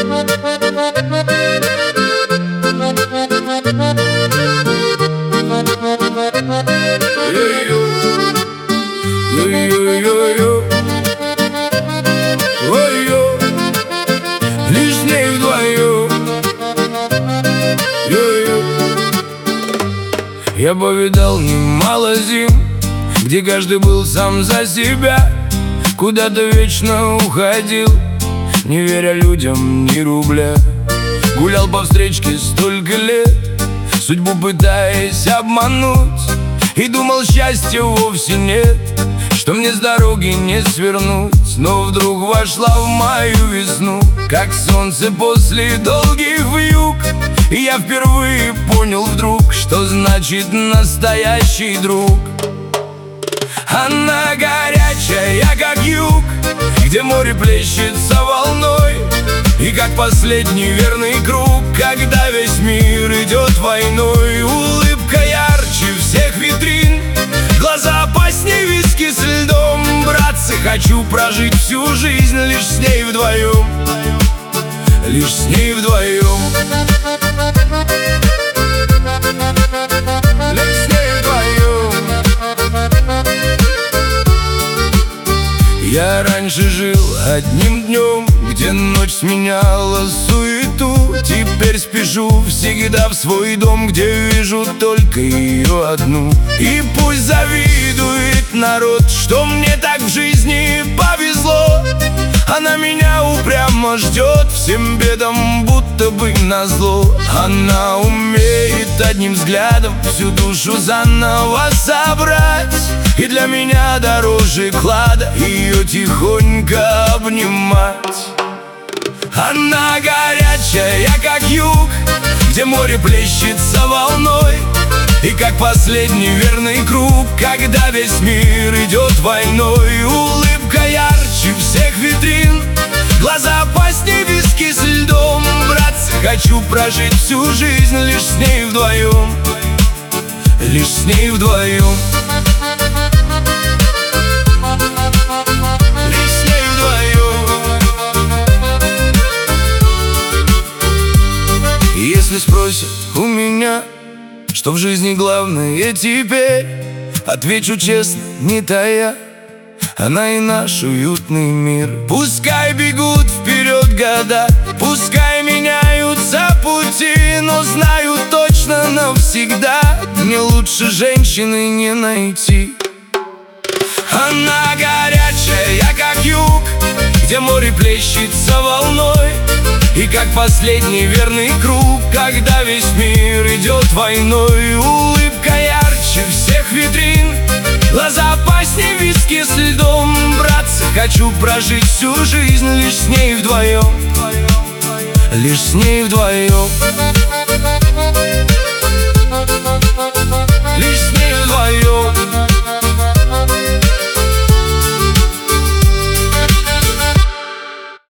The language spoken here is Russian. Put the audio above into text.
Лишь с ней вдвоем. Я повидал немало зим, где каждый был сам за себя, куда-то вечно уходил, не веря людям ни рубля. Гулял по встречке столько лет, судьбу пытаясь обмануть, и думал, счастья вовсе нет, что мне с дороги не свернуть. Но вдруг вошла в мою весну, как солнце после долгих вьюг, и я впервые понял вдруг, что значит настоящий друг. Она горячая, как юг, где море плещется волной, и как последний верный круг, когда весь мир идет войной. Улыбка ярче всех витрин, глаза опаснее виски с льдом. Братцы, хочу прожить всю жизнь лишь с ней вдвоем. Лишь с ней вдвоем. Лишь с ней вдвоем. Я раньше жил одним днем, где ночь сменяла суету. Теперь спешу всегда в свой дом, где вижу только ее одну. И пусть завидует народ, что мне так в жизни повезло, она меня упрямо ждет, всем бедам будто бы назло. Она умеет одним взглядом всю душу заново собрать, и для меня дороже клада ее тихонько обнимать. Она горячая, как юг, где море плещется волной, и как последний верный круг, когда весь мир идет войной. Улыбка ярче всех витрин, глаза опаснее виски с льдом. Братцы, хочу прожить всю жизнь лишь с ней вдвоем. Лишь с ней вдвоем. Если спросят у меня, что в жизни главное теперь, отвечу честно, не тая, она и наш уютный мир. Пускай бегут вперед года, пускай меняются пути, но знаю точно навсегда, мне лучше женщины не найти. Она горячая, как юг, где море плещется волной, и как последний верный круг, когда весь мир идет войной. Улыбка ярче всех витрин, глаза опаснее виски с льдом. Братцы, хочу прожить всю жизнь лишь с ней вдвоем. Лишь с ней вдвоем.